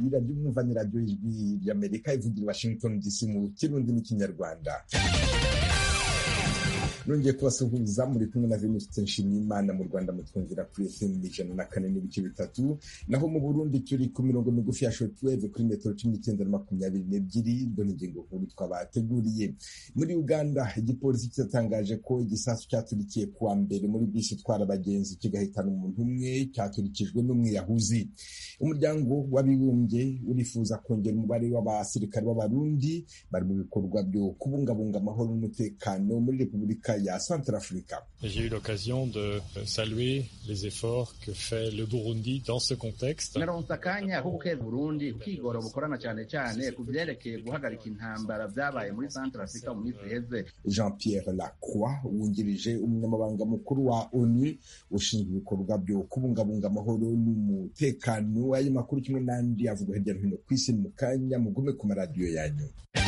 iradiyo umwumva ni radiyo ijwi ry'Amerika ivugira i Washington DC mu Kirundi n'Ikinyarwanda. Nongeye kubasuhuza muri kumwe na Venuste Nshimiyimana. Mu Rwanda mutwumvira kuri FM 104.3, naho mu Burundi turi ku mirongo migufi ya shortwave kuri metero 1922. Dore ingingo nkuru twabateguriye. Muri Uganda igipolisi cyatangaje ko igisasu cyaturikiye kuwa mbere muri bisi itwara abagenzi kigahitana umuntu umwe, cyaturikijwe n'umwiyahuzi. Umuryango w'abibumbye urifuza kongera umubare w'abasirikare b'Abarundi bari mu bikorwa byo kubungabunga amahoro n'umutekano muri Repubulika ya Centrafrique. J'ai eu l'occasion de saluer les efforts que fait le Burundi dans ce contexte. Naronse akanya ko gukeza Burundi ukigoro bukorana cyane cyane ku byerekeye guhagarika intambara byabaye muri Centrafrique mu minsi iheze. Jean-Pierre Lacroix wungirije umunyamabanga mukuru wa ONU ushinzwe ibikorwa byo kubungabunga amahoro n'umutekano. Ayo makuru kimwe n'andi avuga hirya no hino ku isi mu kanya, mugume ku maradiyo yanyu.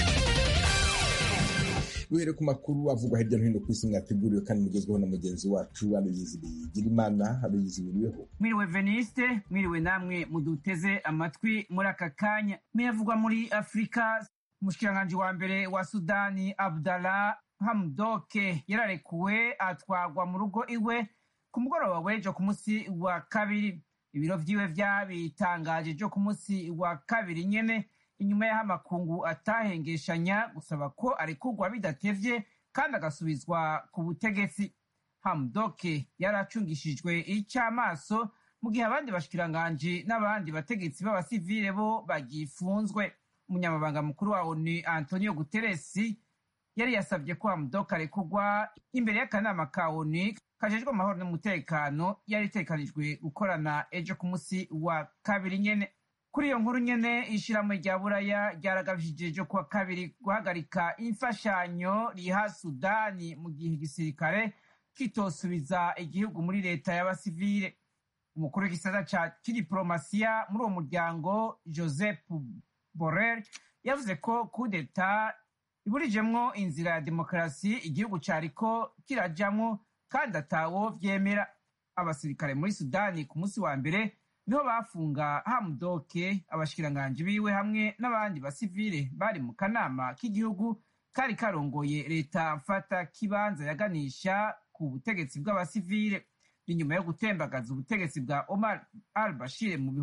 Duhere ku makuru avugwa hirya no hino ku isi mwateguriwe kandi mugezweho na mugenzi wacu Aloyizi Bigirimana. Aloyizi, wiriweho? Mwiriwe Veniste, mwiriwe namwe muduteze amatwi muri aka kanya. Muyavugwa muri Afrika, umushikiranganji wa mbere wa Sudani Abdallah Hamdok yararekuwe atwagwa mu rugo iwe ku mugoroba w'ejo ku munsi wa kabiri. Ibiro vyiwe vyabitangaje ejo ku munsi wa kabiri nyene, inyuma y'aho amakungu atahengeshanya gusaba ko arekurwa bidatevye kandi agasubizwa ku butegetsi. Hamdok yaracungishijwe icamaso mu gihe abandi bashikiranganji n'abandi bategetsi b'abasivile bo bagifunzwe. Umunyamabanga mukuru wa ONU Antonio Guterres yari yasabye ko Hamdok arekurwa imbere y'akanama ka ONU kajejwe amahoro n'umutekano yari itegekanijwe gukorana ejo ku munsi wa kabiri nyene. Kuri iyo nkuru nyene, ishirahamwe rya Buraya ryaragabishije ejo kuwa kabiri guhagarika imfashanyo riha Sudani mu gihe igisirikare kitosubiza igihugu muri leta y'abasivile. Umukuru w'igisata ca kidiplomasiya muri uwo muryango Joseph Borrell yavuze ko kudeta iburijemwo inzira ya demokarasi igihugu cariko kirajamwo kandi atawo vyemera. Abasirikare muri Sudani ku munsi wa mbere niho bafunga Hamdok, abashikiranganji biwe hamwe n'abandi basivile bari mu kanama k'igihugu kari karongoye leta mfata kibanza yaganisha ku butegetsi bw'abasivile inyuma yo gutembagaza ubutegetsi bwa Omar al-Bashir mu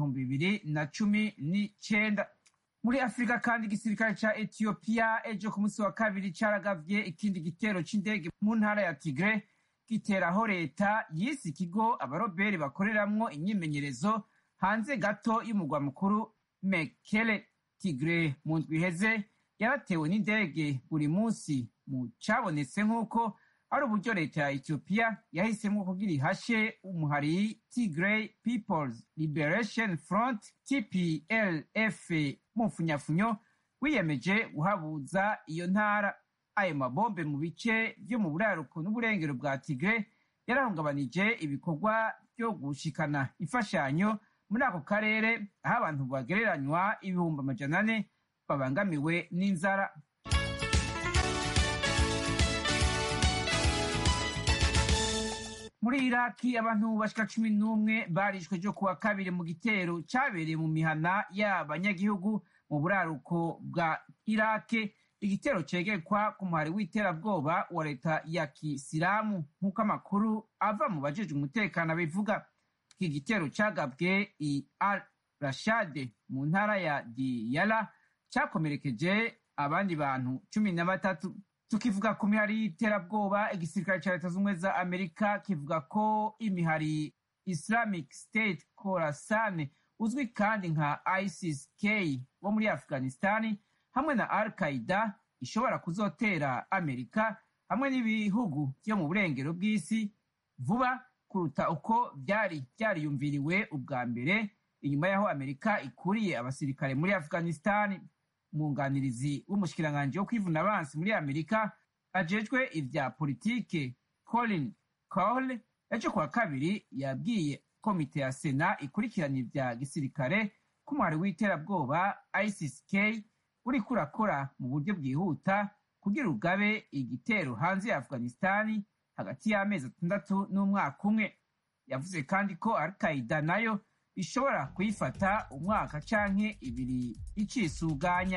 2019. Muri Afrika kandi igisirikare ca Ethiopia ejo ku munsi wa kabiri caragavye ikindi gitero c'indege mu ntara ya Tigray, giteraho leta yise ikigo abaroberi bakoreramwo imyimenyerezo hanze gato y'umugwa mukuru Mekele. Tigray mu ndwi iheze yaratewe n'indege buri munsi, mu cabonetse nk'uko ari uburyo leta ya Ethiopia yahisemwo kugira ihashe umuhari Tigray People's Liberation Front TPLF mu mfunyafunyo wiyemeje guhabuza iyo ntara. Ayo mabombe mu bice vyo mu buraruko n'uburengero bwa Tigray yarahungabanije ibikorwa byo gushikana imfashanyo muri ako karere, aho abantu bagereranywa 400,000 babangamiwe n'inzara. Muri Iraki abantu bashika 11 barishwe ejo kuwa kabiri mu gitero cabereye mu mihana y'abanyagihugu mu buraruko bwa Iraki, igitero cegekwa ku muhari w'iterabwoba wa leta ya Kisilamu nk'uko amakuru ava mu bajejwe umutekano bivuga. Iki gitero cagabwe i al-Rashad mu ntara ya Diyala cakomerekeje abandi bantu 13. Tukivuga ku mihari y'iterabwoba, igisirikare ca leta z'ubumwe za Amerika kivuga ko imihari Islamic State Khorasan uzwi kandi nka ISIS-K wo muri Afghanistan hamwe na Al-Qaeda ishobora kuzotera Amerika hamwe n'ibihugu vyo mu burengero bw'isi vuba kuruta uko byariyumviriwe ubwa mbere, inyuma y'aho Amerika ikuriye abasirikare muri Afghanistan. Umwunganirizi w'umushikiranganji wo kwivuna abansi muri Amerika ajejwe ivya politike Colin Cole ejo kuwa kabiri yabwiye komite ya Sena ikurikirana ivya gisirikare ko umuhari w'iterabwoba ISIS-K uriko urakora mu buryo bwihuta kugira ugabe igitero hanze ya Afghanistan hagati y'amezi 6 n'umwaka umwe. Yavuze kandi ko Al-Qaeda nayo bishobora kuyifata umwaka canke ibiri icisuganya.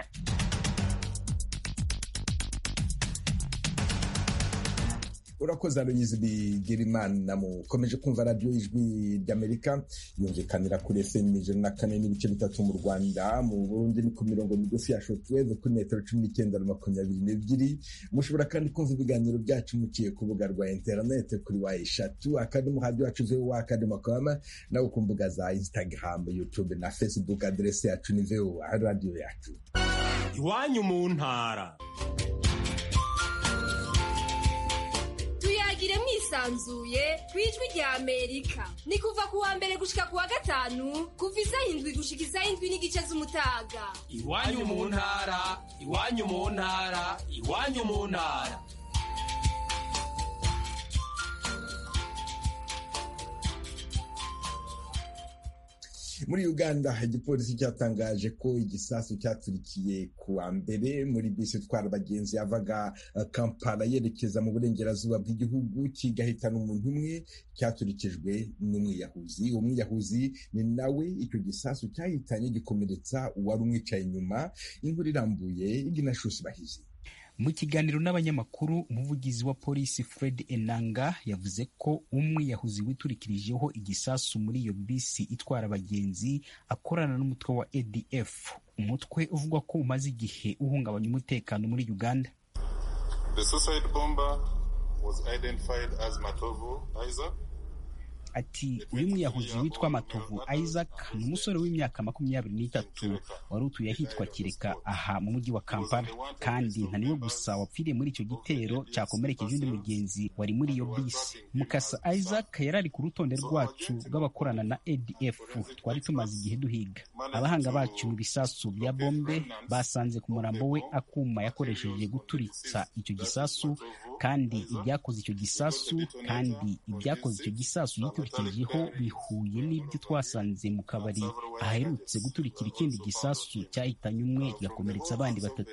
urakoze Aloyizi Bigirimana. Mukomeje kumva radiyo ijwi ry'Amerika yumvikanira kuri FM 104.3 mu Rwanda, mu Burundi ni ku mirongo migufi ya shortwave kuri metero 19-22. Mushobora kandi kumva ibiganiro byacu muciye ku rubuga rwa internet kuri wa3.radio@voa.com nawe ku mbuga za Instagram, YouTube na Facebook. Adresse yacu ni VOA radio yacu. Iwanyu mu ntara. Tuyagire mwisanzuye kwijwi rya Amerika. Ni kuva ku wa mbere gushika ku wa gatanu kuva 7 gushika 7:30 z'umutaga. Iwanyu mu ntara, iwanyu mu ntara, iwanyu mu ntara. Muri Uganda igipolisi cyatangaje ko igisasu cyaturikiye ku wa mbere muri bisi itwara abagenzi yavaga Kampala yerekeza mu burengerazuba bw'igihugu kigahitana umuntu umwe, cyaturikijwe n'umwiyahuzi. Umwiyahuzi ni nawe icyo gisasu cyahitanye gikomeretsa uwari umwicaye inyuma. Inkuru irambuye Ignatius Bahizi. Mu kiganiro n'abanyamakuru, umuvugizi wa polisi Fred Enanga yavuze ko umwiyahuzi witurikirijeho igisasu muri iyo bisi itwara abagenzi akorana n'umutwe wa ADF, umutwe uvugwa ko umaze igihe uhungabanya umutekano muri Uganda. The suicide bomber was identified as Matovu Isaac. Ati uyu mwiyahuzi witwa Matovu Isaac ni umusore w'imyaka 23 wari utuye ahitwa Kireka aha mu mujyi wa Kampala, kandi nta niwe gusa wapfiriye muri icyo gitero cyakomerekeje undi mugenzi wari muri iyo bisi. Mukasa Isaac yarari ku rutonde rwacu rw'abakorana na ADF twari tumaze igihe duhiga. Abahanga bacu mu bisasu bya bombe basanze ku murambo we akuma yakoresheje guturitsa icyo gisasu, kandi ibyakoze icyo gisasu yiturikijeho bihuye n'ibyo twasanze mu kabari aherutse guturikira ikindi gisasu cyahitanye umwe kigakomeretsa abandi 3.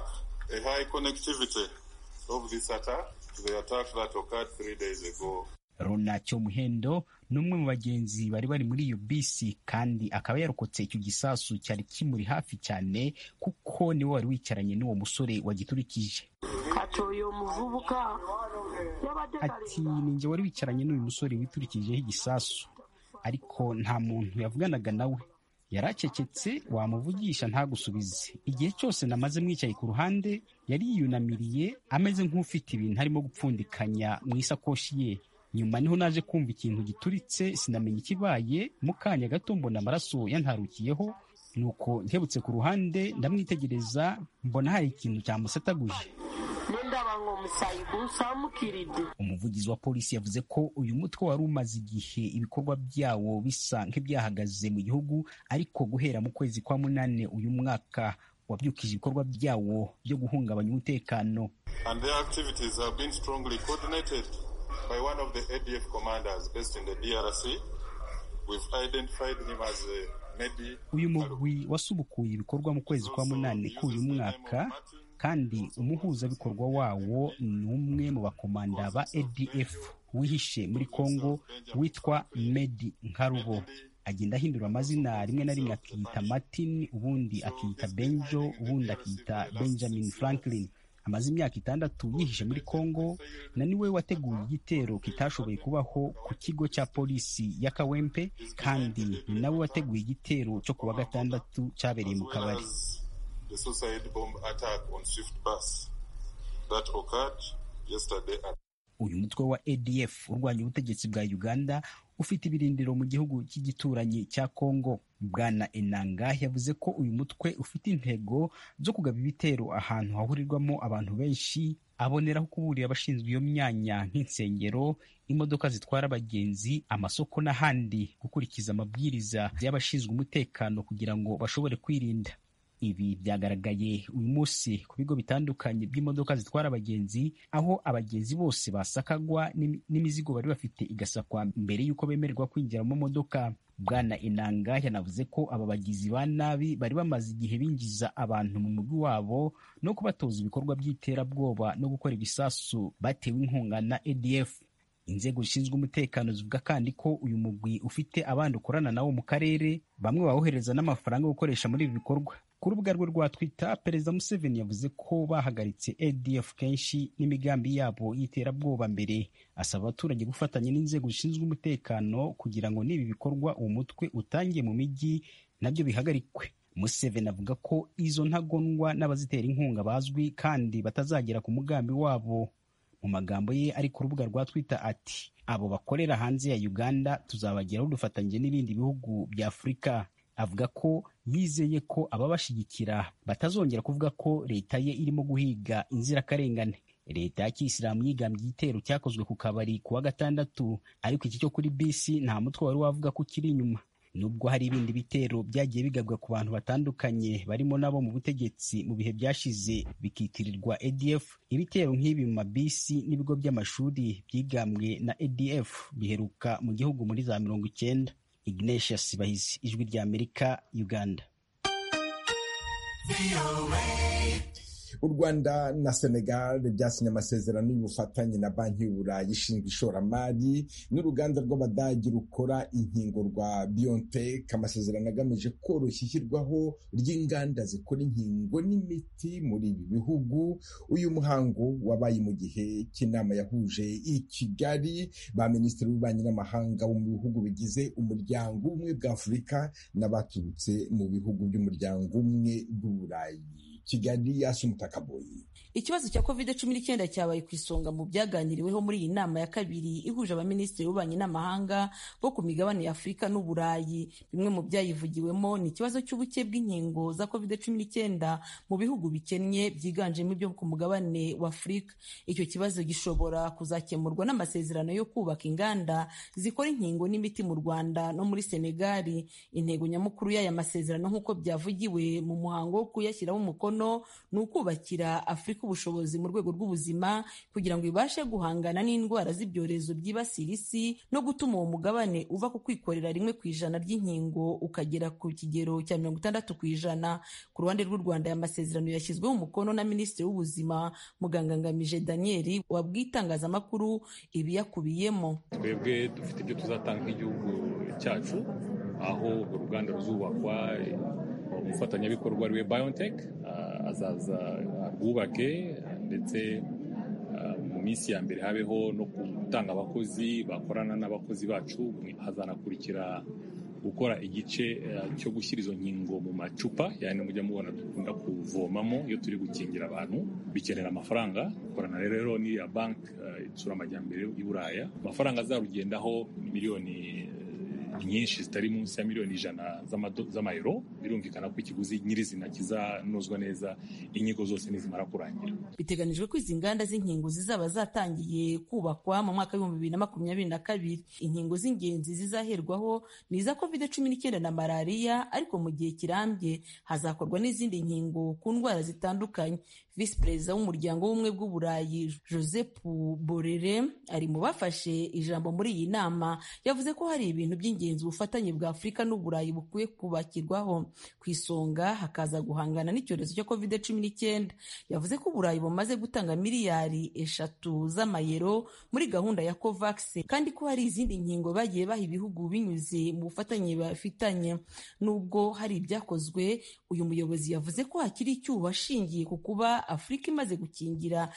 Ronacyo Muhendo ni umwe mu bagenzi bari muri iyo bisi, kandi akaba yarokotse icyo gisasu cyari kimuri hafi cyane kuko niwe wari wicaranye n'uwo musore wagiturikije. Ati ninjye wari wicaranye n'uyu musore witurikijeho igisasu, ariko nta muntu yavuganaga nawe. Yaracecetse, wamuvugisha ntagusubize. Igihe cyose namaze mwicaye ku ruhande yari yiyunamiriye ameze nk'ufite ibintu harimo gupfundikanya mu isakoshi ye. Nyuma niho naje kumva ikintu gituritse, sinamenye ikibaye. Mu kanya gato mbona amaraso yantarukiyeho, nuko nkebutse ku ruhande ndamwitegereza, mbona hari ikintu cyamusataguje. Umuvugizi wa polisi yavuze ko uyu mutwe wari umaze igihe ibikorwa byawo bisa nk'ibyahagaze mu gihugu, ariko guhera mu kwezi kwa 8 uyu mwaka wabyukije ibikorwa byawo byo guhungabanya umutekano. And their activities have been strongly coordinated by one of the ADF commanders based in the DRC. We've identified him as Medi. Uyu mugwi wasubukuye ibikorwa mu kwezi kwa 8 k'uyu mwaka, kandi umuhuzabikorwa wawo ni umwe mu bakomanda ba ADF wihishe muri Kongo witwa Medi Nkarubo. Agenda ahindura amazina, rimwe na rimwe akiyita Martin, ubundi akiyita Benjo, ubundi akiyita Benjamin Franklin. Amaze imyaka 6 yihishe muri Kongo, na niwe wateguye igitero kitashoboye kubaho ku kigo cya polisi ya Kawempe, kandi ni nawe wateguye igitero cyo kuwa 6 cyabereye mu kabari. The suicide bomb attack on Swift bus that occurred yesterday. Uyu mutwe wa ADF urwanya ubutegetsi bwa Uganda ufite ibirindiro mu gihugu cy'igituranyi cya Kongo. Bwana Enanga yavuze ko uyu mutwe ufite intego zo kugaba ibitero ahantu hahurirwamo abantu benshi, aboneraho kuburira abashinzwe iyo myanya nk'insengero, imodoka zitwara abagenzi, amasoko n'ahandi, gukurikiza amabwiriza y'abashinzwe umutekano kugira ngo bashobore kwirinda. Ibi byagaragaye uyu munsi ku bigo bitandukanye by'imodoka zitwara abagenzi, aho abagenzi bose basakagwa n'imizigo bari bafite igasakwa mbere y'uko bemererwa kwinjira mu modoka. Bwana Enanga yanavuze ko aba bagizi ba nabi bari bamaze igihe binjiza abantu mu mugwi wabo no kubatoza ibikorwa by'iterabwoba no gukora ibisasu batewe inkunga na ADF. Inzego zishinzwe umutekano zivuga kandi ko uyu mugwi ufite abandi ukorana nawo mu karere, bamwe bawohereza n'amafaranga yo gukoresha muri ibi bikorwa. Ku rubuga rwe rwa Twitter, Perezida Museveni yavuze ko bahagaritse ADF kenshi n'imigambi yabo y'iterabwoba mbere, asaba abaturage gufatanya n'inzego zishinzwe umutekano kugira ngo n'ibi bikorwa uwo mutwe utangiye mu mijyi nabyo bihagarikwe. Museveni avuga ko izo ntagondwa n'abazitera inkunga bazwi kandi batazagera ku mugambi wabo. Mu magambo ye ari ku rubuga rwa Twitter ati, abo bakorera hanze ya Uganda tuzabageraho dufatanyije n'ibindi bihugu bya Afurika. Avuga ko yizeye ko ababashigikira batazongera kuvuga ko leta ye irimo guhiga inzirakarengane. Leta ya Kiyisilamu yigambye igitero cyakozwe ku kabari kuwa gatandatu, ariko iki cyo kuri bisi nta mutwe wari wavuga ko kiri inyuma. Nubwo hari ibindi bitero byagiye bigabwa ku bantu batandukanye barimo nabo mu butegetsi mu bihe byashize bikitirirwa ADF, ibitero nk'ibi mu mabisi n'ibigo by'amashuri byigambwe na ADF biheruka mu gihugu muri za 90. Ignatius Bahizi, Ijwi rya Amerika, Uganda. U Rwanda na Senegal byasinye amasezerano y'ubufatanye na Banki y'Uburayi ishinzwe ishoramari n'uruganda rw'Abadage rukora inkingo rwa BioNTech. Amasezerano agamije koroshya ishyirwaho ry'inganda zikora inkingo n'imiti muri ibi bihugu. Uyu muhango wabaye mu gihe cy'inama yahuje i Kigali ba Minisitiri w'Ububanyi n'Amahanga bo mu bihugu bigize Umuryango Ubumwe bwa Afurika n'abaturutse mu bihugu by'Umuryango Ubumwe bw'Uburayi. Kigali Asumutakaboyi. Ikibazo cya COVID-19 cyabaye ku isonga mu byaganiriweho muri iyi nama ya kabiri ihuje abaminisitiri b'ububanyi n'amahanga bo ku migabane ya Afurika n'Uburayi. Bimwe mu byayivugiwemo ni ikibazo cy'ubuke bw'inkingo za COVID-19 mu bihugu bikennye byiganjemo ibyo ku mugabane wa Afurika. Icyo kibazo gishobora kuzakemurwa n'amasezerano yo kubaka inganda zikora inkingo n'imiti mu Rwanda no muri Senegal. Intego nyamukuru y'aya masezerano nk'uko byavugiwe mu muhango wo kuyashyiraho umukono ni ukubakira Afurika ubushobozi mu rwego rw'ubuzima kugira ngo ibashe guhangana n'indwara z'ibyorezo byibasira isi no gutuma uwo mugabane uva ku kwikorera 1% ry'inkingo ukagera ku kigero cya 60%. Ku ruhande rw'u Rwanda aya masezerano yashyizweho umukono na Minisitiri w'Ubuzima Muganga Ngamije Daniel wabwiye itangazamakuru ibiyakubiyemo. Twebwe dufite ibyo tuzatanga nk'igihugu cyacu, aho uruganda ruzubakwa, umufatanyabikorwa ariwe BioNTech azaza rwubake, ndetse mu minsi ya mbere habeho no gutanga abakozi bakorana n'abakozi bacu. Hazanakurikira gukora igice cyo gushyira izo nkingo mu macupa, yani mujya mubona dukunda kuvomamo iyo turi gukingira abantu, bikenera amafaranga. Korana rero ni ya banki itsura amajyambere y'Uburaya, amafaranga azarugendaho miliyoni nyinshi zitari munsi ya miliyoni 100 z'amayero. Birumvikana ko ikiguzi nyirizina kizanozwa neza inyigo zose nizimara kurangira. Biteganijwe ko izi nganda z'inkingo zizaba zatangiye kubakwa mu mwaka wa 2022. Inkingo z'ingenzi zizaherwaho ni iza COVID-19 na malaria, ariko mu gihe kirambye hazakorwa n'izindi nkingo ku ndwara zitandukanye. Vice Perezida w'Umuryango w'Ubumwe bw'Uburayi Joseph Borrell ari mu bafashe ijambo muri iyi nama, yavuze ko hari ibintu by'ingenzi ubufatanye bwa Afurika n'Uburayi bukwiye kubakirwaho. Ku isonga hakaza guhangana n'icyorezo cya COVID-19. Yavuze ko Uburayi bumaze gutanga miliyari 3 z'amayero muri gahunda ya COVAX, kandi ko hari izindi nkingo bagiye baha ibihugu binyuze mu bufatanye bafitanye. Nubwo hari ibyakozwe, uyu muyobozi yavuze ko hakiri icyuho ashingiye ku kuba Afurika imaze gukingira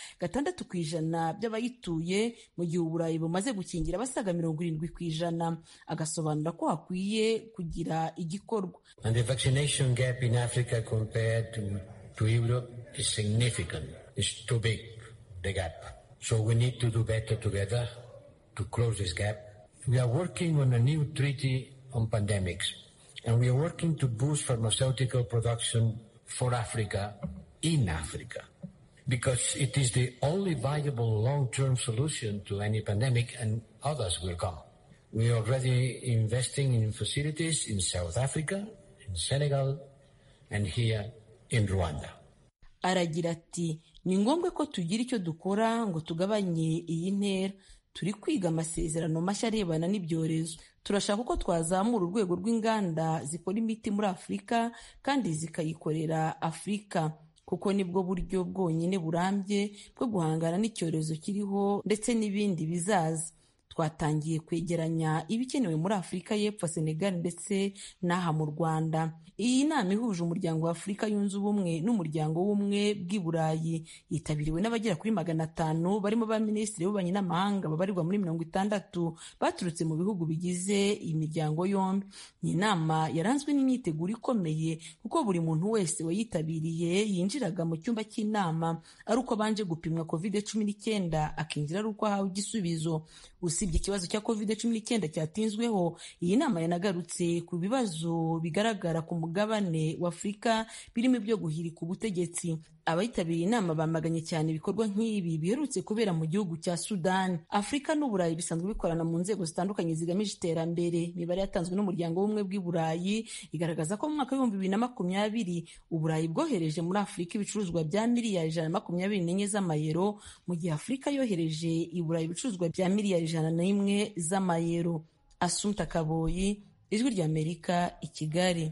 6% by'abayituye, mu gihe Uburayi bumaze gukingira abasaga 70%. Agasobanura ko hakwiye kugira igikorwa. And the vaccination gap in Africa compared to Europe is significant. It's too big, the gap. So we need to do better together to close this gap. We are working on a new treaty on pandemics, and we are working to boost pharmaceutical production for Africa in Africa, because it is the only viable long-term solution to any pandemic, and others will come. We are already investing in facilities in South Africa, in Senegal, and here in Rwanda. Aragira ati, ni ngombwa ko tugira icyo dukora ngo tugabanye iyi ntera. Turi kwiga amasezerano mashya arebana n'ibyorezo. Turashaka ko twazamura urwego rw'inganda zikora imiti muri Afurika kandi zikayikorera Afurika, kuko nibwo buryo bwonyine burambye bwo guhangana n'icyorezo kiriho ndetse n'ibindi bizaza. twatangiye kwegeranya ibikenewe muri Afurika y'Epfo, Senegal ndetse n'aha mu Rwanda. Iyi nama ihuje umuryango wa Afurika yunze ubumwe n'umuryango w'ubumwe bw'i Burayi yitabiriwe n'abagera kuri 500 barimo ba minisitiri b'ububanyi n'amahanga babarirwa muri 60 baturutse mu bihugu bigize iyi miryango yombi. Iyi nama yaranzwe n'imyiteguro ikomeye kuko buri muntu wese wayitabiriye yinjiraga mu cyumba cy'inama ari uko abanje gupimwa COVID-19 akinjira ari uko ahawe igisubizo. Usibye ikibazo cya COVID-19 cyatinzweho, iyi nama yanagarutse ku bibazo bigaragara ku mugabane wa Afurika birimo ibyo guhirika ubutegetsi. Abayitabiriye inama bamaganye cyane ibikorwa nk'ibi biherutse kubera mu gihugu cya Sudan. Afurika n'Uburayi bisanzwe bikorana mu nzego zitandukanye zigamije iterambere. Imibare yatanzwe n'umuryango w'ubumwe bw'i Burayi igaragaza ko mu mwaka wa 2020 Uburayi bwohereje muri Afurika ibicuruzwa bya miliyari 124 z'amayero, mu gihe Afurika yohereje i Burayi ibicuruzwa bya miliyari 101 z'amayero. Assumpta Kaboyi, Ijwi ry'Amerika, i Kigali.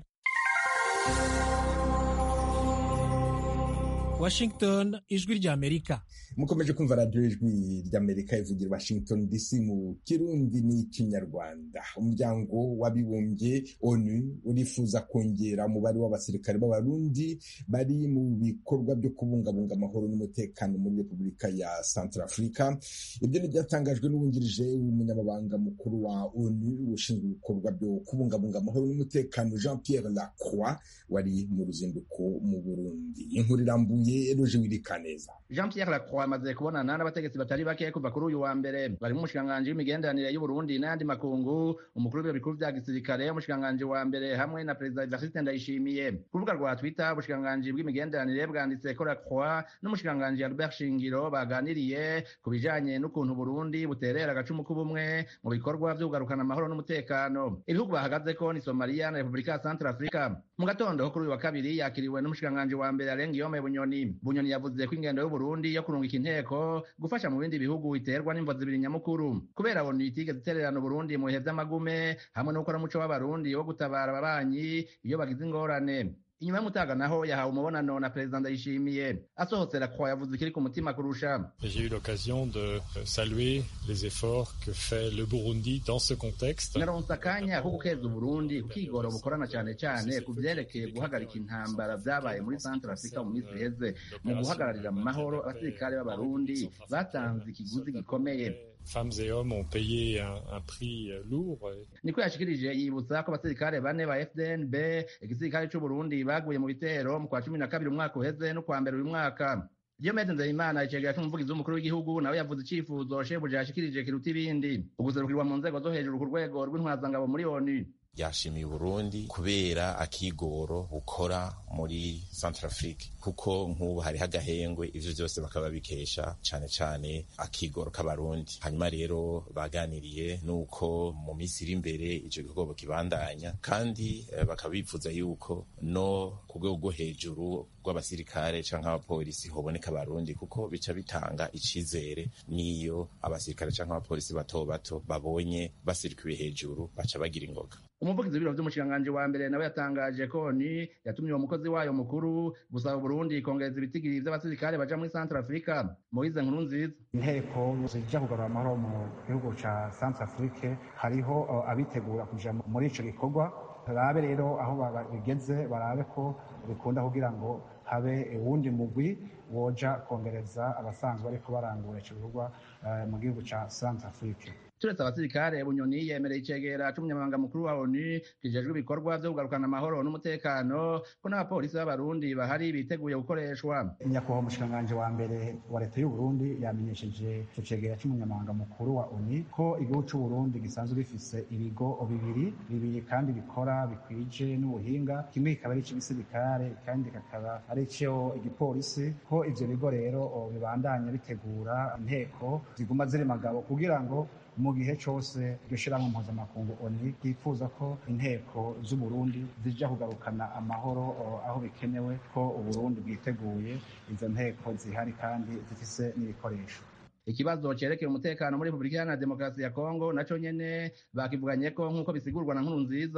Washington, Ijwi ry'Amerika. Mukomeje kumva radio Ijwi ry'Amerika ivugira Washington DC mu Kirundi n'Ikinyarwanda. Umuryango w'abibumbye ONU urifuza kongera umubare w'abasirikare b'Abarundi bari mu bikorwa byo kubungabunga amahoro n'umutekano muri Repubulika ya Centrafrica. Ibyo ni byatangajwe n'uwungirije umunyamabanga mukuru wa ONU ushinzwe ibikorwa byo kubungabunga amahoro n'umutekano, Jean-Pierre Lacroix, wari mu ruzinduko mu Burundi. Inkuru irambuye Eloge Wirikaneza. Jean-Pierre Lacroix amaze kubonana n'abategetsi batari bake kuva kuri uyu wa mbere. Bari mu mushikiranganji w'imigenderanire y'u Burundi n'ayandi makungu, umukuru w'ibiro bikuru vya gisirikare, umushikiranganji wa mbere hamwe na Perezida Evariste Ndayishimiye. Ku rubuga rwa Twitter, ubushikiranganji bw'imigenderanire bwanditse ko Lacroix n'umushikiranganji Albert Shingiro baganiriye ku bijanye n'ukuntu Burundi buterera agacumu k'ubumwe mu bikorwa vyo kugarukana amahoro n'umutekano. Ibihugu bahagazeko ni Somalia na Repubulika ya Centrafrica. Mu gatondo kuri uyu wa kabiri yakiriwe n'umushikiranganji wa mbere Guillaume Bunyoni. Bunyoni yavuze ko ingendo y'u Burundi yo kurungika inteko gufasha mu bindi bihugu iterwa n'imvo zibiri nyamukuru. Kubera ONU itigeze itererana Burundi mu bihe vy'amagume, hamwe no gukora umuco w'Abarundi wo gutabara ababanyi iyo bagize ingorane. Inyuma y'umutaga naho yahawe umubonano na Perezida Ndayishimiye. Asohotse Lacroix yavuze ikiri ku mutima kurusha. J'ai eu l'occasion de saluer les efforts que fait le Burundi dans ce contexte. Naronse akanya ko gukeza Burundi kukigoro bukorana cyane cyane ku vyerekeye guhagarika intambara vyabaye muri Centrafrica mu minsi iheze, mu guhagararira mu mahoro abasirikare b'Abarundi batanze ikiguzi gikomeye. Femmes et hommes ont payé un prix lourd. Niko yashikirije yibutsa ko abasirikare bane ba FDNB igisirikare cy'u Burundi baguye mu bitero mu kwa 12 umwaka uheze no kwa mbere uyu mwaka. Diomede Nzeyimana icegera cy'umuvugizi w'umukuru w'igihugu nawe yavuze icifuzo shebuja yashikirije kiruta ibindi uguzerukirwa mu nzego zo hejuru ku rwego rw'intwazangabo muri ONU. Yashimiye Burundi kubera akigoro ukora muri Centrafrique, kuko nk'ubu hari hagahengwe ivyo byose bakaba bikesha cane cane akigoro k'Abarundi. Hanyuma rero baganiriye nuko mu minsi iri imbere ico gikorwa kibandanya, kandi bakaba bifuza yuko no ku rwego hejuru rw'abasirikare canke abapolisi hoboneka Abarundi, kuko bica bitanga icizere niyo abasirikare canke abapolisi bato bato babonye basirikiwe hejuru baca bagira ingoga. Umuvugizi w'ibiro vy'umushikiranganji wa mbere nawe yatangaje ko ONU yatumye uwo mukozi wayo mukuru gusaba Burundi kongereza ibitigiri vy'abasirikare baja muri Centrafrica. Moise Nkurunziza: inteko zija kugarura amahoro mu gihugu ca Centrafrique hariho abitegura kuja muri ico gikorwa. Barabe rero aho bigeze, barabe ko bikunda kugira ngo habe uwundi mugwi woja kongereza abasanzwe ariko barangura ico gikorwa mu gihugu ca Centrafrique. Turetse abasirikare, Bunyoni yemereye icegera c'umunyamabanga mukuru wa ONU kijejwe ibikorwa vyo kugarukana amahoro n'umutekano ko n'abapolisi b'Abarundi bahari biteguye gukoreshwa. Nyakubahwa umushikiranganji wa mbere wa leta y'u Burundi yamenyesheje ico cegera c'umunyamabanga mukuru wa ONU ko igihugu c'u Burundi gisanzwe bifise ibigo bibiri kandi bikora bikwije n'ubuhinga. Kimwe kikaba ari ic'igisirikare kandi kakaba ari ico igipolisi, ko ivyo bigo rero bibandanya bitegura inteko ziguma ziri magabo kugira ngo mu gihe cyose iryo shirahamwe mpuzamakungu ONU yifuza ko inteko z'u Burundi zija kugarukana amahoro aho bikenewe, ko Uburundi bwiteguye izo nteko zihari kandi zifise n'ibikoresho. Ikibazo cerekeye umutekano muri Repubulika Iharanira Demokarasi ya Kongo naco nyene bakivuganye ko nk'uko bisigurwa na Nkurunziza.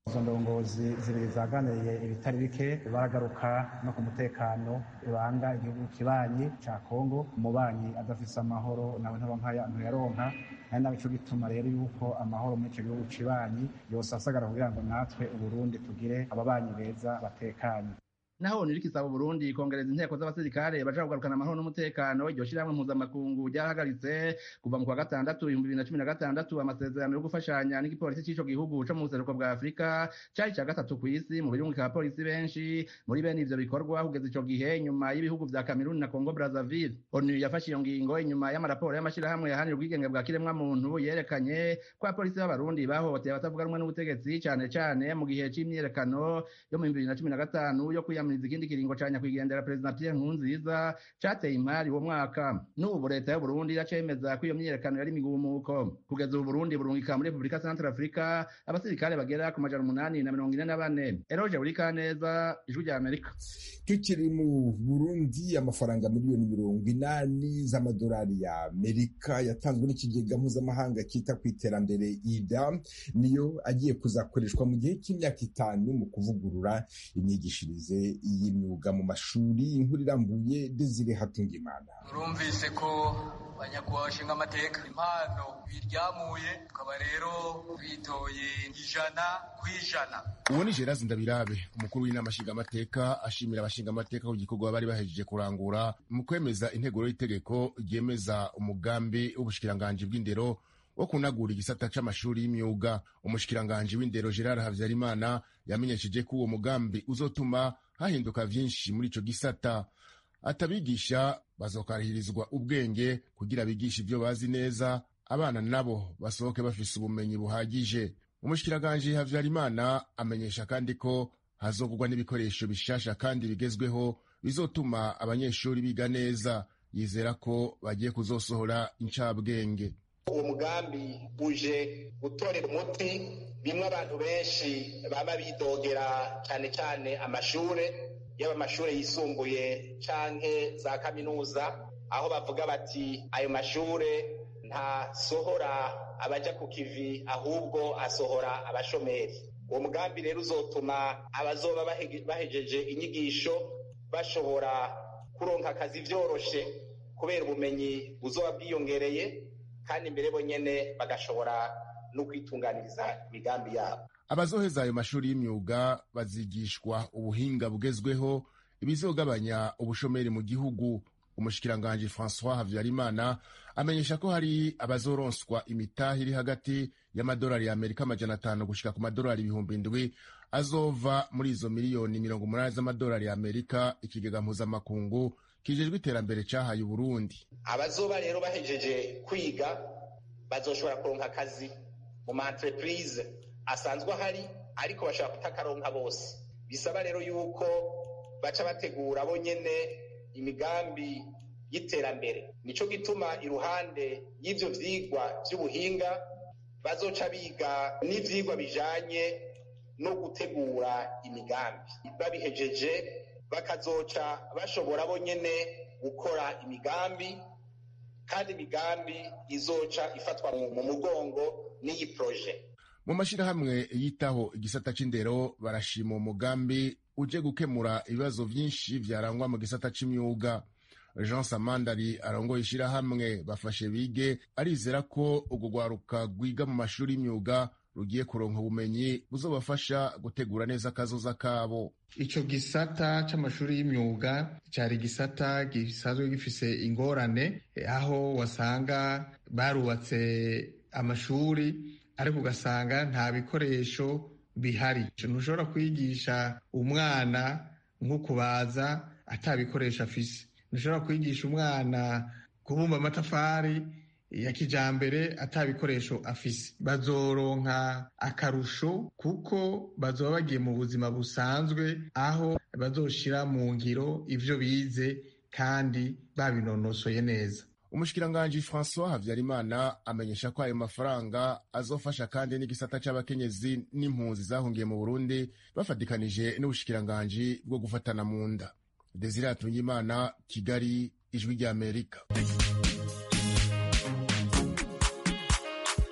izo ndongozi zibiri zaganiriye ibitari bike baragaruka no ku mutekano uranga igihugu kibanyi ca Kongo. Umubanyi adafise amahoro nawe ntuyaronka, ari naco gituma rero yuko amahoro muri ico gihugu kibanyi yosasagara kugira ngo natwe Uburundi tugire ababanyi beza batekanye. Naho nirikisaba Burundi kongereza inteko z'abasirikare baje kugarukana amahoro n'umutekano, iryo shiramwe mpuzamakungu ryahagaritse kuva mu kwa gatandatu 2016 amasezerano yo gufashanya n'igipolisi c'ico gihugu co mu buseruko bwa Afrika cari ca gatatu kw'isi mu birungika abapolisi benshi muri bene ivyo bikorwa kugeza ico gihe nyuma y'ibihugu vya Cameroon na Congo Brazzaville. ONU yafashe iyo ngingo inyuma y'amaraporo y'amashirahamwe yahanira ubwigenge bwa kiremwa muntu yerekanye ko abapolisi b'abarundi bahohoteye abatavuga rumwe n'ubutegetsi cane cane mu gihe c'imyiyerekano yo mu 2015 yo kwiyamiriza ikindi kiringo ca nyakwigendera Perezida Pierre Nkurunziza cateye imari uwo mwaka. N'ubu leta y'u Burundi iracemeza ko iyo myiyerekano yari imigumuko. Kugeza ubu Burundi burungika muri Republika Centrafrica abasirikare bagera ku 844. Eroje Burikaneza, Ijwi rya Amerika. Tukiri mu Burundi, amafaranga miliyoni 80 z'amadolari ya Amerika yatanzwe n'ikigega mpuzamahanga kita ku iterambere IDA niyo agiye kuzakoreshwa mu gihe cy'imyaka 5 mu kuvugurura imyigishirize y'imyuga mu mashuri. Inkuru irambuye Desire Hatungimana. Urumvise ko banyakubahwa bashinga amateka impano biryamuye, tukaba rero bitoye 100%. Uwo ni Gerard Ndabirabe, umukuru w'inama nshingamateka, ashimira abashingamateka ku gikorwa bari bahejeje kurangura mu kwemeza integuro y'itegeko ryemeza umugambi w'ubushikiranganji bw'indero wo kunagura igisata c'amashuri y'imyuga. Umushikiranganji w'indero Gerard Havyarimana yamenyesheje ko uwo mugambi uzotuma hahinduka vyinshi muri ico gisata. Atabigisha bazokarihirizwa ubwenge kugira bigisha ivyo bazi neza, abana nabo basohoke bafise ubumenyi buhagije. Umushikiranganji Havyarimana amenyesha kandi ko hazogurwa n'ibikoresho bishasha kandi bigezweho bizotuma abanyeshuri biga neza. Yizera ko bagiye kuzosohora incabwenge. Uwo mugambi uje gutorera umuti bimwe abantu benshi baba bidogera cyane cyane amashure yaba amashure yisumbuye canke za kaminuza, aho bavuga bati ayo mashure ntasohora abaja ku kivi ahubwo asohora abashomeri. Uwo mugambi rero uzotuma abazoba bahejeje inyigisho bashobora kuronka akazi vyoroshe kubera ubumenyi buzoba bwiyongereye, kandi imbere bonyene bagashobora no kwitunganiriza imigambi yabo. Abazoheza ayo mashuri y'imyuga bazigishwa ubuhinga bugezweho ibizogabanya ubushomeri mu gihugu. Umushikiranganji François Havyarimana amenyesha ko hari abazoronswa imitahe iri hagati y'amadolari ya Amerika 500 gushika ku madolari 7,000 azova muri izo miliyoni 80 z'amadolari ya Amerika ikigega mpuzamakungu kijejwe iterambere cahaye Burundi. Abazoba rero bahejeje kwiga bazoshobora kuronka akazi mu ma entreprise asanzwe ahari, ariko bashaka kutakaronka bose. Bisaba rero yuko baca bategura bo nyene imigambi y'iterambere. Nico gituma iruhande y'ivyo vyigwa vy'ubuhinga bazoca biga n'ivyigwa bijanye no gutegura imigambi. Babihejeje bakazoca bashobora bo nyene gukora imigambi, kandi imigambi izoca ifatwa mu mugongo n'iyi projet. Mu mashirahamwe yitaho igisata c'indero barashima umugambi uje gukemura ibibazo vyinshi vyarangwa mu gisata c'imyuga. Jean Samandari arongoye ishirahamwe Bafashe Bige arizera ko urwo rwaruka rwiga mu mashuri y'imyuga rugiye kuronka ubumenyi buzobafasha gutegura neza akazoza kabo. Ico gisata c'amashuri y'imyuga cari gisata gisanzwe gifise ingorane, aho wasanga barubatse amashuri ariko ugasanga nta bikoresho bihari. Ntushobora kwigisha umwana nko kubaza ata bikoresho afise. Ntushobora kwigisha umwana kubumba amatafari ya kijambere ata bikoresho afise. Bazoronka akarusho kuko bazoba bagiye mu buzima busanzwe, aho bazoshira mu ngiro ivyo bize kandi babinonosoye neza. Umushikiranganji François Havyarimana amenyesha ko ayo mafaranga azofasha kandi n'igisata c'abakenyezi n'impunzi zahungiye mu Burundi bafatikanije n'ubushikiranganji bwo gufatana mu nda. Desire Hatungimana, Kigali, Ijwi rya Amerika.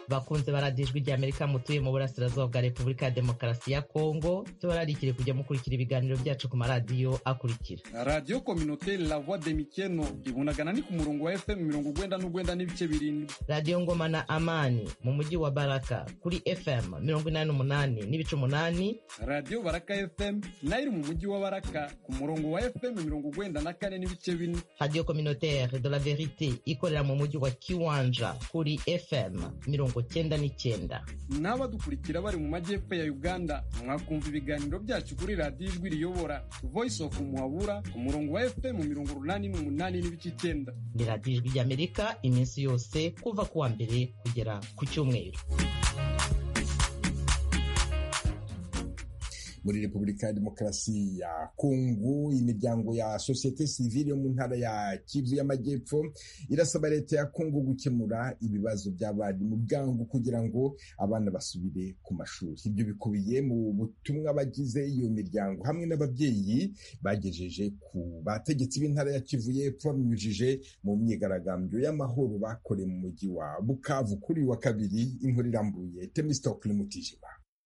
bakunze baradijwe rya Amerika mutuye mu burasirazuba bwa Repubulika ya Demokarasi ya Kongo tubararikire kujya mukurikira ibiganiro byacu ku maradiyo akurikira: Radio Communautaire La Voix de Mikeno ibunagana ni ku murongo wa FM 99 n'ibice birindwi. Radio Ngoma na Amani mu mujyi wa Baraka kuri FM 88 n'ibice 8. Radio Baraka FM nayo mu mujyi wa Baraka ku murongo wa FM 94 n'ibice 4. Radio Communautaire de la Vérité ikorera mu mujyi wa Kiwanja kuri FM 99. N'abadukurikira bari mu majyepfo ya Uganda mwakumva ibiganiro byacu kuri Radio Ijwi Riyobora Voice of Muhabura ku murongo wa FM 88 n'ibice 9. Ni Radio Ijwi ry'Amerika iminsi yose kuva kuwa mbere kugera ku cyumweru. Muri Repubulika ya Demokarasi ya Kongo, imiryango ya societe civile yo mu ntara ya Kivu y'Amajyepfo irasaba leta ya Kongo gukemura ibibazo by'abarimu bwangu kugira ngo abana basubire ku mashuri. Ibyo bikubiye mu butumwa bagize iyo miryango hamwe n'ababyeyi bagejeje ku bategetsi b'intara ya Kivu y'Epfo banyujije mu myigaragambyo y'amahoro bakoreye mu mujyi wa Bukavu kuri wa kabiri. Inkuru irambuye Temistokle Mutijima.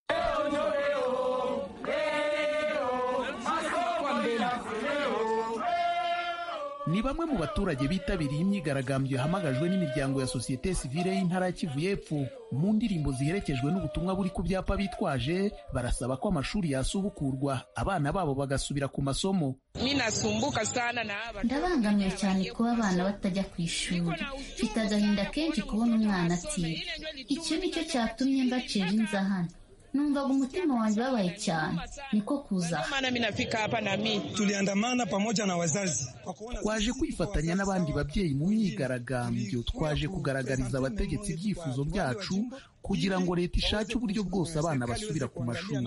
Ni bamwe mu baturage bitabiriye imyigaragambyo yahamagajwe n'imiryango ya societe civile y'intara ya Kivu y'Epfo. Mu ndirimbo ziherekejwe n'ubutumwa buri ku byapa bitwaje, barasaba ko amashuri yasubukurwa abana babo bagasubira ku masomo. Ndabangamiwe cyane kuba abana batajya ku ishuri. Mfite agahinda kenshi kubona umwana atiga. Icyo nicyo cyatumye mbacira inzara hano. Numvaga umutima wanjye wabaye cyane, niko kuza. Tuliandamana pamoja na wazazi. Twaje kwifatanya n'abandi babyeyi mu myigaragambyo, twaje kugaragariza abategetsi ibyifuzo byacu kugira ngo leta ishake uburyo bwose abana basubira ku mashuri.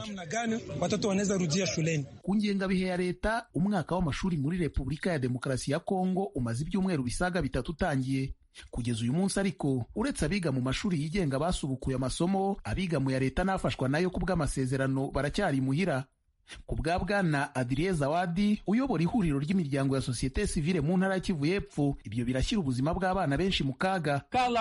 Ku ngengabihe ya leta, umwaka w'amashuri muri Repubulika ya Demokarasi ya Kongo umaze ibyumweru bisaga 3 utangiye. Kugeza uyu munsi ariko, uretse abiga mu mashuri yigenga basubukuye amasomo, abiga mu ya leta n'afashwa nayo ku bw'amasezerano baracyari muhira. Ku bwa Bwana Adrien Zawadi uyobora ihuriro ry'imiryango ya societe civile mu ntara ya Kivu y'Epfo, ibyo birashyira ubuzima bw'abana benshi mu kaga.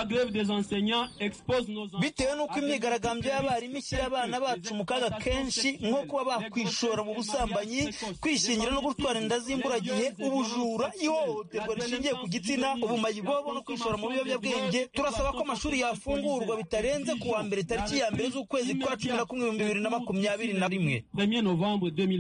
Bitewe n'uko imyigaragambyo y'abarimu ishyira abana bacu mu kaga kenshi, nko kuba bakwishora mu busambanyi, kwishingira no gutwara inda z'imburagihe, ubujura, ihohoterwa rishingiye ku gitsina, ubumayibobo no kwishora mu biyobyabwenge, turasaba ko amashuri yafungurwa bitarenze ku wa mbere tariki ya mbere z'ukwezi kwa 11 2021.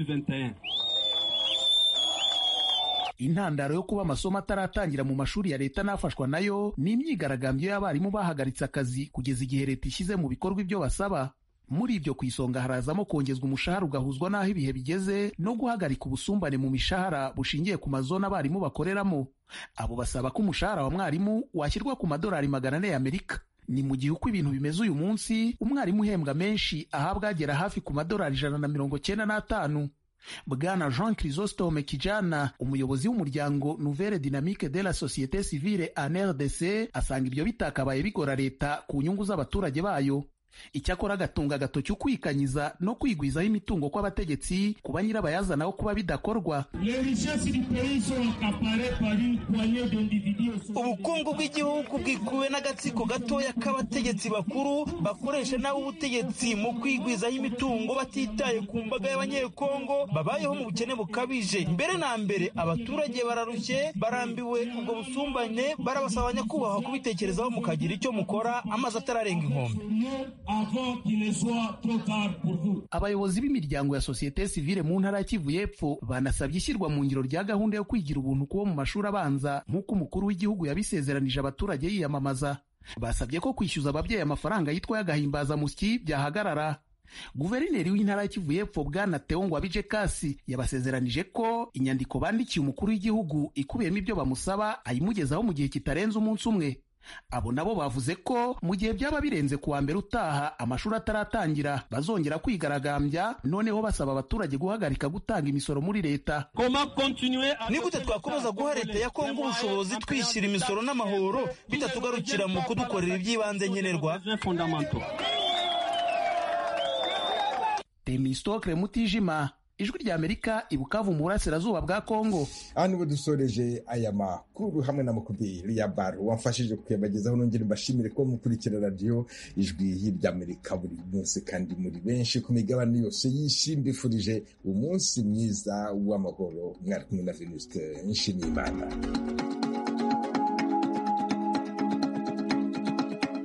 Intandaro yo kuba amasomo ataratangira mu mashuri ya leta n'afashwa nayo ni imyigaragambyo y'abarimu bahagaritse akazi kugeza igihe leta ishyize mu bikorwa ibyo basaba. Muri ibyo ku isonga harazamo kongezwa umushahara ugahuzwa n'aho ibihe bigeze no guhagarika ubusumbane mu mishahara bushingiye ku mazona abarimu bakoreramo. Abo basaba ko umushahara wa mwarimu washyirwa ku $400 y'Amerika. Ni mu gihe uko ibintu bimeze uyu munsi, umwarimu uhembwa menshi ahabwa agera hafi ku $195. Bwana Jean Chrysostome Kijana, umuyobozi w'umuryango Nouvelle Dynamique de la Société Civile en RDC, asanga ibyo bitakabaye bigora leta ku nyungu z'abaturage bayo. Icyakora agatunga agatoki ukwikanyiza no kwigwizaho imitungo kw'abategetsi kuba nyirabayazana wo kuba bidakorwa. Ubukungu bw'igihugu bwikuwe n'agatsiko gatoya k'abategetsi bakuru bakoresha nabo ubutegetsi mu kwigwizaho imitungo batitaye ku mbaga y'abanyekongo babayeho mu bukene bukabije. Mbere na mbere abaturage bararushye, barambiwe ubwo busumbane, barabasaba nyakubahwa kubitekerezaho mukagira icyo mukora amazi atararenga inkombe. Abayobozi b'imiryango ya societe civile mu ntara ya Kivu y'Epfo banasabye ishyirwa mu ngiro rya gahunda yo kwigira ubuntu kubo mu mashuri abanza nk'uko umukuru w'igihugu yabisezeranije abaturage yiyamamaza. Basabye ko kwishyuza ababyeyi amafaranga yitwa y'agahimbazamusyi byahagarara. Guverineri w'intara ya Kivu y'Epfo Bwana Theo Ngwabije Kasi yabasezeranije ko inyandiko bandikiye umukuru w'igihugu ikubiyemo ibyo bamusaba ayimugezaho mu gihe kitarenze umunsi umwe. Abo nabo bavuze ko mu gihe byaba birenze ku wa mbere utaha amashuri ataratangira bazongera kwigaragambya, noneho basaba abaturage guhagarika gutanga imisoro muri leta. Ni gute twakomeza guha leta ya Kongo ubushobozi twishyira imisoro n'amahoro bitatugarukira mu kudukorera iby'ibanze nkenerwa? Temistokle Mutijima, ijwi rya Amerika i Bukavu mu burasirazuba bwa Kongo. Aha nibo dusoreje aya makuru hamwe na Mukubiri ya Baro wamfashije kuyabagezaho. Nongere mbashimire ko mukurikira radio ijwi rya Amerika buri munsi kandi muri benshi ku migabane yose y'isi. Mbifurije umunsi mwiza w'amahoro. Mwari kumwe na Venuste Nshimiyimana.